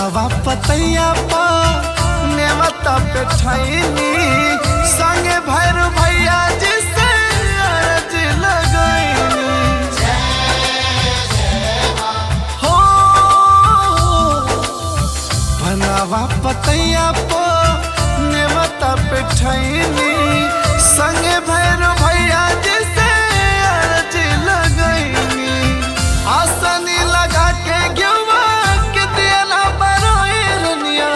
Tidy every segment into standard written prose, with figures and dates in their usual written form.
बनवा पतैया पा नेवता पे ठैनी संगे भैर भैया जिसे अर्ज लगैनी हो बनवा पतैया पा नेवता पे ठैनी संगे भैर भैया जिसे अर्ज लगैनी आसनी लगा के गिवा के दिया बरोइरनिया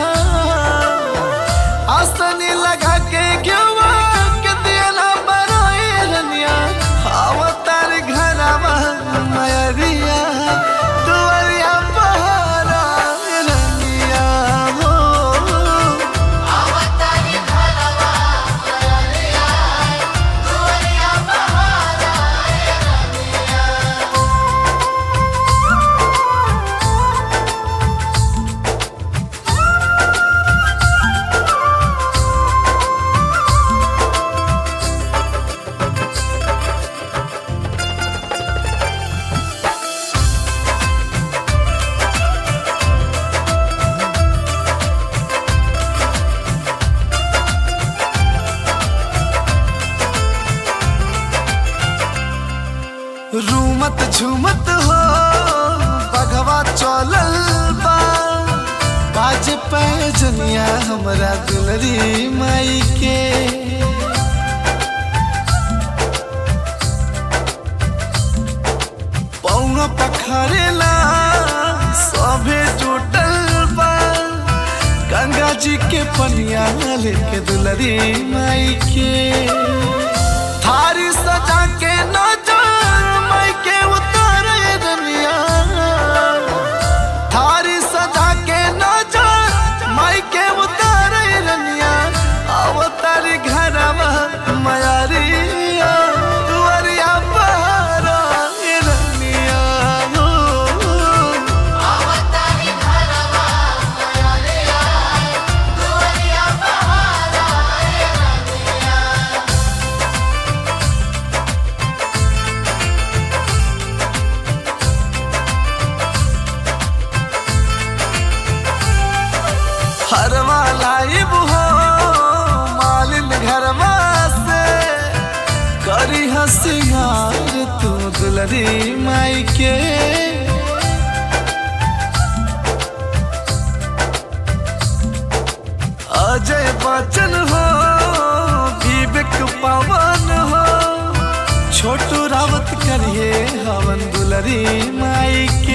आसनी लगा के गिवा के दिया बरोइरनिया अवतार घरवा मयरिया दुआरिया पहाड़ा रनिया हो अवतार घरवा मयरिया दुआरिया पहाड़ा रनिया रूमत झूमत हो बघवा चलल बा बाज पैजनिया हमरा दुलरी माई के पौना पखरेला सभे जुटल बा गंगा जी के पनिया लेके दुलरी माई के थारी सजा के नजर माई के उतारे रनिया थारी सजा के नजर माई के उतारे रनिया अवतारी घरवा मयरिया दुआरिया पहाड़ा रनिया हो अवतार घरवा मयरिया दुआरिया पहाड़ा रनिया हरवा लाइब हो मालिन घरवा से करी हसियार तू दुलरी माई के अजय बच्चन हो विवेक पवन हो छोटू रावत करिए हवन दुलरी माई के